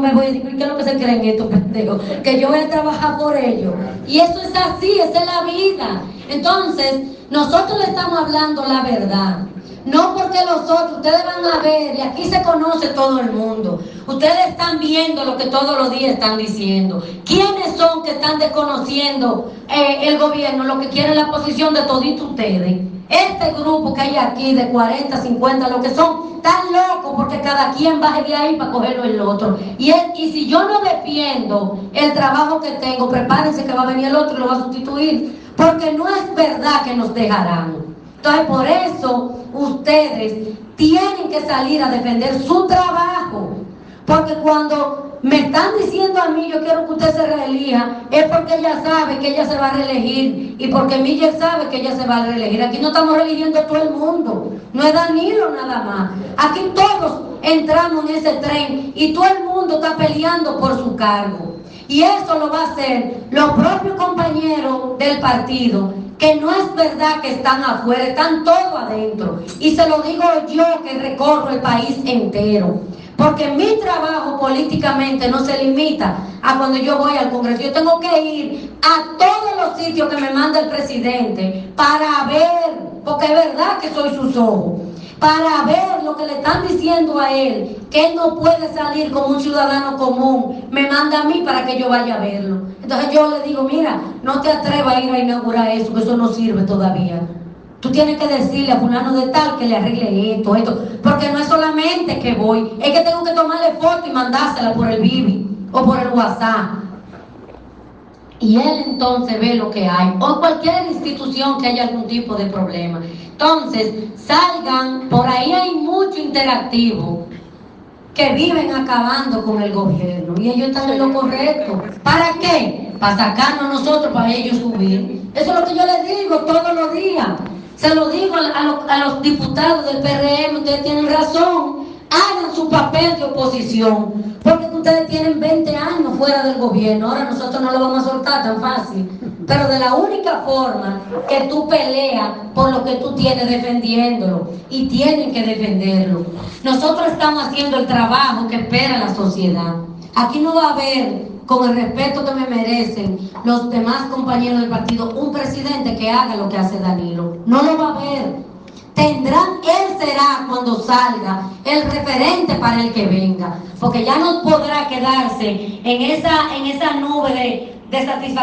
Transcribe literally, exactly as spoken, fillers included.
me voy a decir, ¿qué es lo que se creen estos pendejos? Que yo voy a trabajar por ellos. Y eso es así, esa es la vida. Entonces, nosotros le estamos hablando la verdad. No porque los otros, ustedes van a ver, y aquí se conoce todo el mundo. Ustedes están viendo lo que todos los días están diciendo. ¿Quiénes son que están desconociendo eh, el gobierno, lo que quiere la posición de toditos ustedes? Este grupo que hay aquí de cuarenta, cincuenta, lo que son tan locos porque cada quien baje de ahí para cogerlo el otro. Y, él, y si yo no defiendo el trabajo que tengo, prepárense que va a venir el otro y lo va a sustituir. Porque no es verdad que nos dejarán. Entonces, por eso ustedes tienen que salir a defender su trabajo. Porque cuando me están diciendo a mí, yo quiero que usted se reelija, es porque ella sabe que ella se va a reelegir. Y porque Miller sabe que ella se va a reelegir. Aquí no estamos reeligiendo a todo el mundo. No es Danilo nada más. Aquí todos entramos en ese tren y todo el mundo está peleando por su cargo. Y eso lo va a hacer los propios compañeros del partido, que no es verdad que están afuera, están todos adentro. Y se lo digo yo que recorro el país entero. Porque mi trabajo políticamente no se limita a cuando yo voy al Congreso. Yo tengo que ir a todos los sitios que me manda el presidente para ver, porque es verdad que soy sus ojos, para ver lo que le están diciendo a él, que él no puede salir como un ciudadano común. Me manda a mí para que yo vaya a verlo. Entonces yo le digo, mira, no te atrevas a ir a inaugurar eso, que eso no sirve todavía. Tú tienes que decirle a fulano de tal que le arregle esto, esto, porque no es solamente que voy, es que tengo que tomarle foto y mandársela por el Bibi o por el WhatsApp. Y él entonces ve lo que hay, o cualquier institución que haya algún tipo de problema. Entonces, salgan, por ahí hay mucho interactivo que viven acabando con el gobierno y ellos están en lo correcto. ¿Para qué? Para sacarnos nosotros, para ellos subir. Eso es lo que yo les digo todos los días. Se lo digo a, a, los, a los diputados del P R M, ustedes tienen razón, hagan su papel de oposición, porque ustedes tienen veinte años fuera del gobierno, ahora nosotros no lo vamos a soltar tan fácil, pero de la única forma que tú peleas por lo que tú tienes, defendiéndolo, y tienen que defenderlo. Nosotros estamos haciendo el trabajo que espera la sociedad. Aquí no va a haber, con el respeto que me merecen los demás compañeros del partido, un presidente que haga lo que hace Danilo. No lo va a haber. Tendrán, él será cuando salga el referente para el que venga, porque ya no podrá quedarse en esa, en esa nube de, de satisfacción.